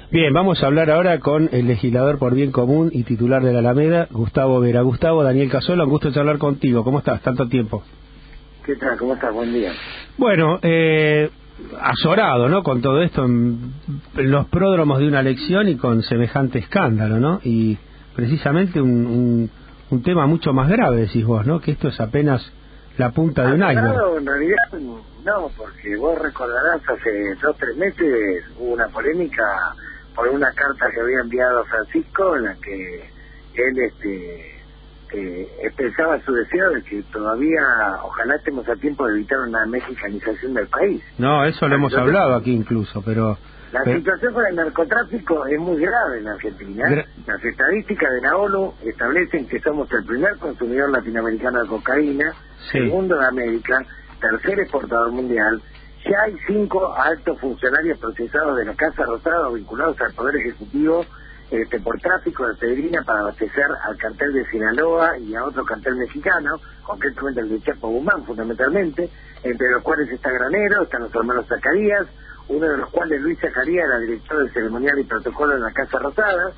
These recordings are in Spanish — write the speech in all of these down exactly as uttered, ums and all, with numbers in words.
Bien, vamos a hablar ahora con el legislador por Bien Común y titular de la Alameda, Gustavo Vera. Gustavo, Daniel Casola, un gusto charlar contigo. ¿Cómo estás? Tanto tiempo. ¿Qué tal? ¿Cómo estás? Buen día. Bueno, eh, azorado, ¿no? Con todo esto, en, en los pródromos de una elección y con semejante escándalo, ¿no? Y precisamente un, un, un tema mucho más grave, decís vos, ¿no? Que esto es apenas la punta de un iceberg. En realidad, no, porque vos recordarás, hace dos o tres meses hubo una polémica por una carta que había enviado Francisco en la que él este eh, expresaba su deseo de que todavía, ojalá estemos a tiempo de evitar una mexicanización del país. No, eso lo hemos hablado aquí incluso, pero... La pero... situación con el narcotráfico es muy grave en Argentina. Gra Las estadísticas de la ONU establecen que somos el primer consumidor latinoamericano de cocaína, sí. Segundo de América, tercer exportador mundial. Ya hay cinco altos funcionarios procesados de la Casa Rosada vinculados al Poder Ejecutivo este, por tráfico de efedrina para abastecer al cartel de Sinaloa y a otro cartel mexicano, concretamente el de Chapo Guzmán fundamentalmente, entre los cuales está Granero, están los hermanos Zacarías, uno de los cuales, Luis Zacarías, era director de ceremonial y protocolo en la Casa Rosada.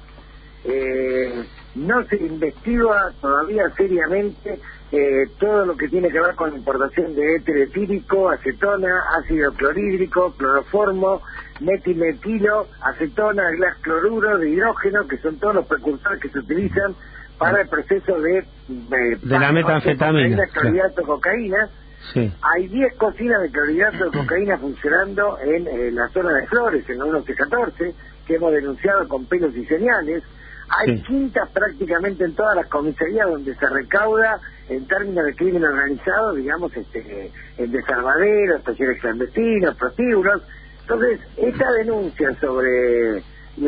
Eh, no se investiga todavía seriamente eh, todo lo que tiene que ver con la importación de éter etílico, acetona, ácido clorhídrico, cloroformo, metimetilo, acetona, glas cloruro de hidrógeno, que son todos los precursores que se utilizan para el proceso de... De, de la metanfetamina. Clorhidrato de cocaína. Sí. Hay diez cocinas de clorhidrato de cocaína funcionando en, en la zona de Flores, en la once catorce, que hemos denunciado con pelos y señales. Hay sí. quintas prácticamente en todas las comisarías donde se recauda en términos de crimen organizado, digamos, este, en desarmaderos, talleres clandestinos, prostíbulos. Entonces, esta denuncia sobre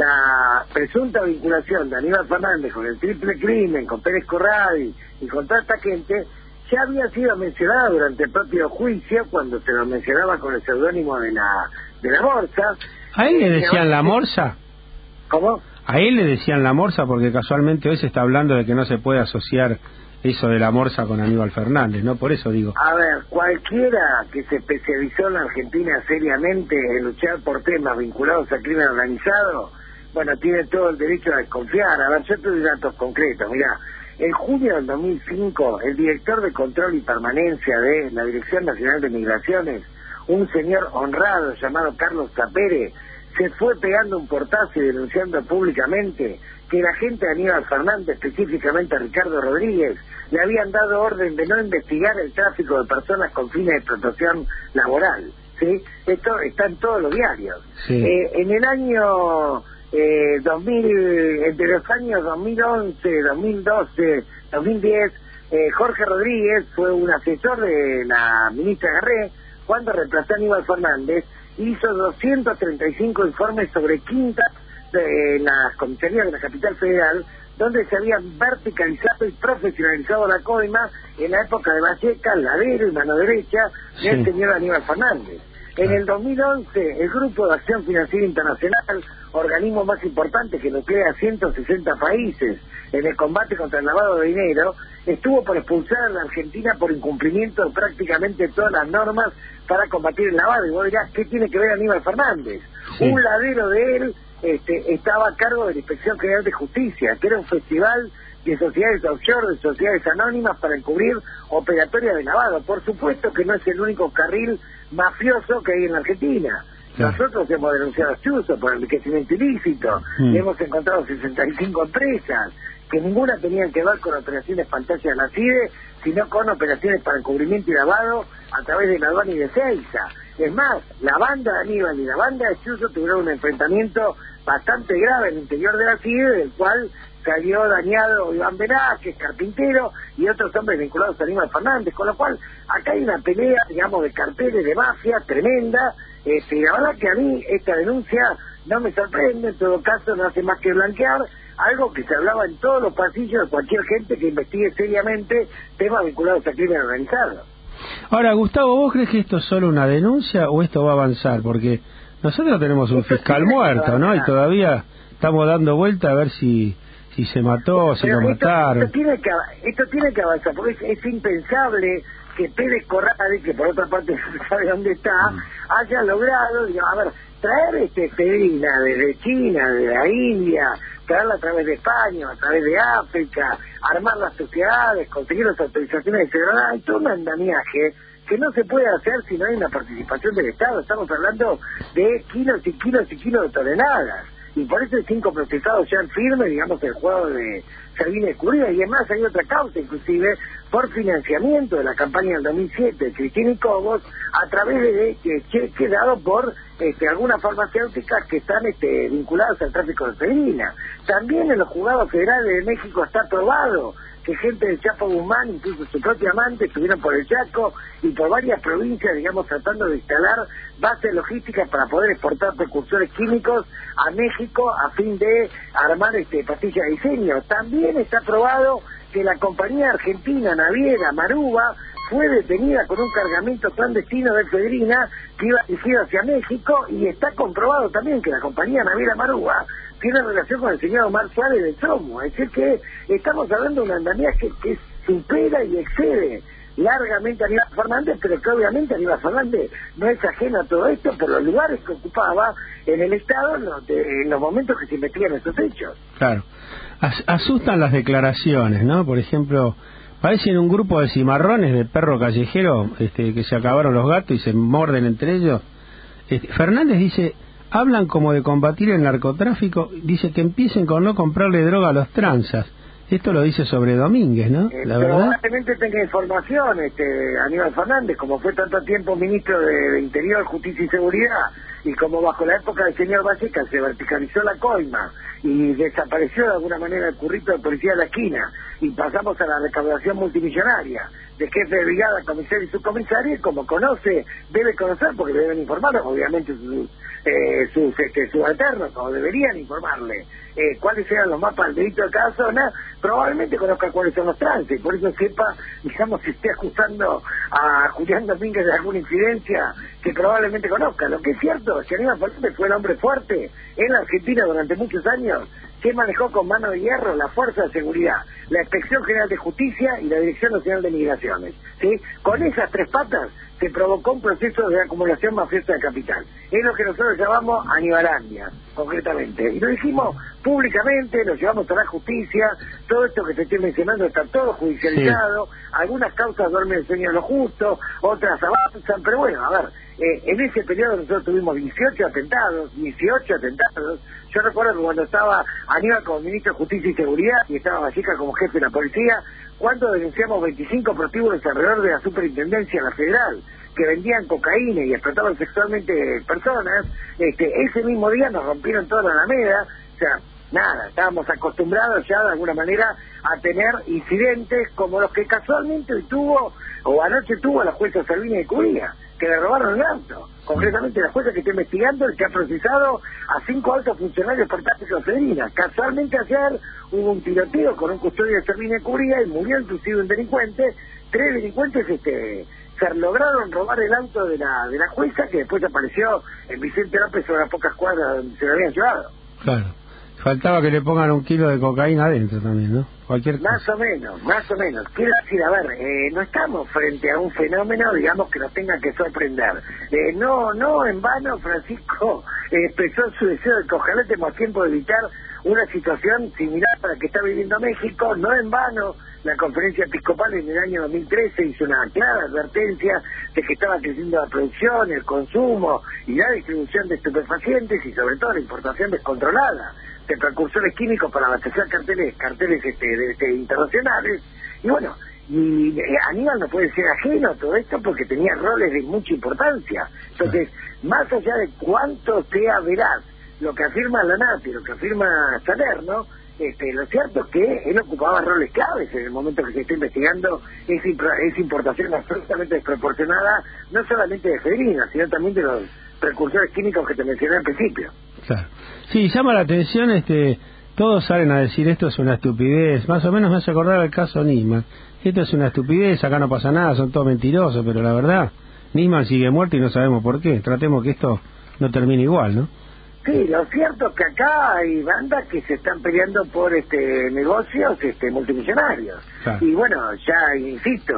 la presunta vinculación de Aníbal Fernández con el triple crimen, con Pérez Corradi y con toda esta gente, ya había sido mencionada durante el propio juicio, cuando se lo mencionaba con el seudónimo de la de la Morsa. ¿A él le decían la Morsa? ¿Cómo? A él le decían la Morsa porque casualmente hoy se está hablando de que no se puede asociar eso de la Morsa con Aníbal Fernández, ¿no? Por eso digo. A ver, cualquiera que se especializó en la Argentina seriamente en luchar por temas vinculados al crimen organizado, bueno, tiene todo el derecho a desconfiar. A ver, yo te doy datos concretos, mirá. En junio del dos mil cinco, el director de Control y Permanencia de la Dirección Nacional de Migraciones, un señor honrado llamado Carlos Zapere, se fue pegando un portazo y denunciando públicamente que la gente de Aníbal Fernández, específicamente a Ricardo Rodríguez, le habían dado orden de no investigar el tráfico de personas con fines de explotación laboral. ¿Sí? Esto está en todos los diarios. Sí. Eh, en el año... Eh, dos mil, entre los años dos mil once, dos mil doce, dos mil diez, eh, Jorge Rodríguez fue un asesor de la ministra Garré cuando reemplazó a Aníbal Fernández. Hizo doscientos treinta y cinco informes sobre quintas de las comisarías de la capital federal, donde se había verticalizado y profesionalizado la coima en la época de Valleca, Ladero y mano derecha del sí. señor Aníbal Fernández. En el dos mil once, el Grupo de Acción Financiera Internacional, organismo más importante que nuclea a ciento sesenta países en el combate contra el lavado de dinero, estuvo por expulsar a la Argentina por incumplimiento de prácticamente todas las normas para combatir el lavado. Y vos dirás, ¿qué tiene que ver Aníbal Fernández? Sí. Un ladero de él este, estaba a cargo de la Inspección General de Justicia, que era un festival de sociedades offshore, de sociedades anónimas para encubrir operatorias de lavado. Por supuesto que no es el único carril mafioso que hay en la Argentina. Sí. Nosotros hemos denunciado a Chuzo por enriquecimiento ilícito, mm. hemos encontrado sesenta y cinco empresas, que ninguna tenían que ver con operaciones pantalla de la CIDE, sino con operaciones para encubrimiento y lavado a través de la aduana y de Seiza. Es más, la banda de Aníbal y la banda de Chuzo tuvieron un enfrentamiento bastante grave en el interior de la CIDE, del cual salió dañado Iván Velázquez, carpintero, y otros hombres vinculados a Aníbal Fernández, con lo cual acá hay una pelea, digamos, de carteles de mafia tremenda. Este, y la verdad que a mí esta denuncia no me sorprende, en todo caso no hace más que blanquear algo que se hablaba en todos los pasillos de cualquier gente que investigue seriamente temas vinculados al crimen organizado. Ahora, Gustavo, ¿vos crees que esto es solo una denuncia o esto va a avanzar? Porque nosotros tenemos un esto fiscal muerto, ¿no? Y todavía estamos dando vuelta a ver si si se mató, si lo esto, mataron. Esto tiene, que, esto tiene que avanzar, porque es, es impensable que Pérez Corradi, que por otra parte no sabe dónde está, mm. haya logrado, digamos, a ver, traer este efedrina desde China, de la India, traerla a través de España, a través de África, armar las sociedades, conseguir las autorizaciones de Granada, hay todo un andamiaje que no se puede hacer si no hay una participación del Estado. Estamos hablando de kilos y kilos y kilos de toneladas, y por eso hay cinco procesados ya en firme, digamos, el juego de Salvini y Curia, y además hay otra causa, inclusive, por financiamiento de la campaña del dos mil siete de Cristina y Cobos, a través de que cheque dado por este, algunas farmacéuticas que están este, vinculadas al tráfico de efedrina. También en los juzgados federales de México está aprobado que gente del Chapo Guzmán, incluso su propio amante, estuvieron por el Chaco y por varias provincias, digamos, tratando de instalar bases logísticas para poder exportar precursores químicos a México a fin de armar este pastillas de diseño. También está aprobado que la compañía argentina naviera Maruba fue detenida con un cargamento clandestino de efedrina que iba dirigido hacia México, y está comprobado también que la compañía naviera Maruba tiene relación con el señor Omar Suárez del Somo. Es decir que estamos hablando de un andamiaje que supera y excede largamente a Aníbal Fernández, pero que obviamente Aníbal Fernández no es ajeno a todo esto por los lugares que ocupaba en el Estado en los, de, en los momentos que se investigan estos hechos. Claro. As asustan las declaraciones, ¿no? Por ejemplo, parecen un grupo de cimarrones de perro callejero este, que se acabaron los gatos y se morden entre ellos. Este, Fernández dice, hablan como de combatir el narcotráfico, dice que empiecen con no comprarle droga a los tranzas. Esto lo dice sobre Domínguez, ¿no? Eh, La verdad. Probablemente tenga información este, Aníbal Fernández, como fue tanto tiempo ministro de, de Interior, Justicia y Seguridad, y como bajo la época del señor Valleca se verticalizó la coima y desapareció de alguna manera el currito de policía de la esquina, y pasamos a la recaudación multimillonaria de jefe de brigada, comisario y subcomisario, y como conoce, debe conocer, porque le deben informar, obviamente, sus, eh, sus este, subalternos, o deberían informarle eh, cuáles eran los mapas del delito de cada zona, probablemente conozca cuáles son los trances, por eso sepa, digamos, si esté ajustando a Julián Domínguez de alguna incidencia que probablemente conozca. Lo que es cierto es que Aníbal Fernández fue el hombre fuerte en la Argentina durante muchos años, que manejó con mano de hierro la Fuerza de Seguridad, la Inspección General de Justicia y la Dirección Nacional de Migraciones, ¿sí? Con esas tres patas se provocó un proceso de acumulación mafiosa de capital. Es lo que nosotros llamamos Anibalandia, concretamente. Y lo dijimos públicamente, lo llevamos a la justicia, todo esto que te estoy mencionando está todo judicializado, sí. Algunas causas duermen el sueño de lo justo, otras avanzan, pero bueno, a ver, eh, en ese periodo nosotros tuvimos dieciocho atentados, dieciocho atentados. Yo recuerdo que cuando estaba Aníbal como ministro de Justicia y Seguridad y estaba Valleca como jefe de la policía, cuando denunciamos veinticinco prostíbulos alrededor de la superintendencia, la federal, que vendían cocaína y explotaban sexualmente personas, este, ese mismo día nos rompieron toda la Alameda. O sea, nada, estábamos acostumbrados ya de alguna manera a tener incidentes como los que casualmente hoy tuvo, o anoche tuvo la jueza Salvini de Curia, que le robaron el auto. Concretamente la jueza que está investigando, el que ha procesado a cinco altos funcionarios por tráfico de efedrina. Casualmente ayer hubo un tiroteo con un custodio de Salvini de Curia y murió inclusive un delincuente. Tres delincuentes este se lograron robar el auto de la de la jueza, que después apareció en Vicente López sobre las pocas cuadras donde se lo habían llevado. Claro. Faltaba que le pongan un kilo de cocaína adentro también, ¿no? Cualquier cosa. Más o menos, más o menos. Quiero decir, a ver, eh, no estamos frente a un fenómeno, digamos, que nos tenga que sorprender. Eh, no, no en vano Francisco eh, expresó su deseo de que ojalá tengamos tiempo de evitar una situación similar a la que está viviendo México. No en vano la conferencia episcopal en el año dos mil trece hizo una clara advertencia de que estaba creciendo la producción, el consumo y la distribución de estupefacientes, y sobre todo la importación descontrolada de precursores químicos para abastecer carteles carteles este, de, este, internacionales. Y bueno, y eh, Aníbal no puede ser ajeno a todo esto porque tenía roles de mucha importancia. Entonces, más allá de cuánto sea veraz lo que afirma la Nati, lo que afirma Salerno, este, lo cierto es que él ocupaba roles claves en el momento que se está investigando esa, esa importación absolutamente desproporcionada, no solamente de efedrina, sino también de los precursores químicos que te mencioné al principio. Claro. Sí, llama la atención, este, todos salen a decir esto es una estupidez, más o menos me hace acordar el caso Nisman. Esto es una estupidez, acá no pasa nada, son todos mentirosos, pero la verdad, Nisman sigue muerto y no sabemos por qué. Tratemos que esto no termine igual, ¿no? Sí, lo cierto es que acá hay bandas que se están peleando por este negocios este multimillonarios. Claro. Y bueno, ya insisto,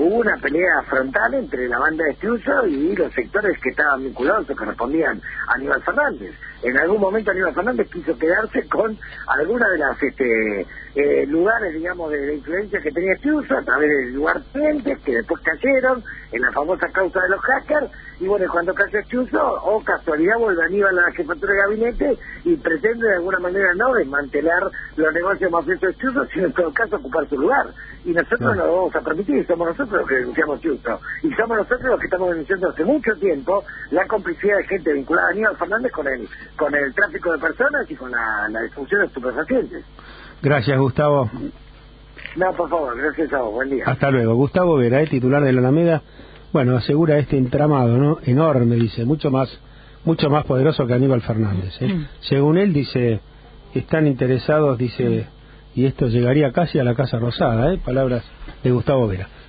hubo una pelea frontal entre la banda de Estiuso y los sectores que estaban vinculados o que respondían a Aníbal Fernández. En algún momento Aníbal Fernández quiso quedarse con alguna de las este, eh, lugares, digamos, de, de influencia que tenía Estiuso a través del lugar clientes que después cayeron en la famosa causa de los hackers. Y bueno, cuando cayó Estiuso, o oh, casualidad, vuelve Aníbal a la jefatura de gabinete y pretende de alguna manera no desmantelar los negocios mafiosos de Estiuso, sino en todo caso ocupar su lugar. Y nosotros no, no lo vamos a permitir, somos nosotros los que denunciamos Estiuso. Y somos nosotros los que estamos denunciando hace mucho tiempo la complicidad de gente vinculada a Aníbal Fernández con el, con el tráfico de personas y con la, la distribución de estupefacientes. Gracias, Gustavo. No, por favor, gracias a vos, buen día. Hasta luego. Gustavo Vera, el titular de la Alameda, bueno, asegura este entramado, ¿no? Enorme, dice, mucho más mucho más poderoso que Aníbal Fernández, ¿eh? Mm. Según él, dice, están interesados, dice, y esto llegaría casi a la Casa Rosada, ¿eh? Palabras de Gustavo Vera.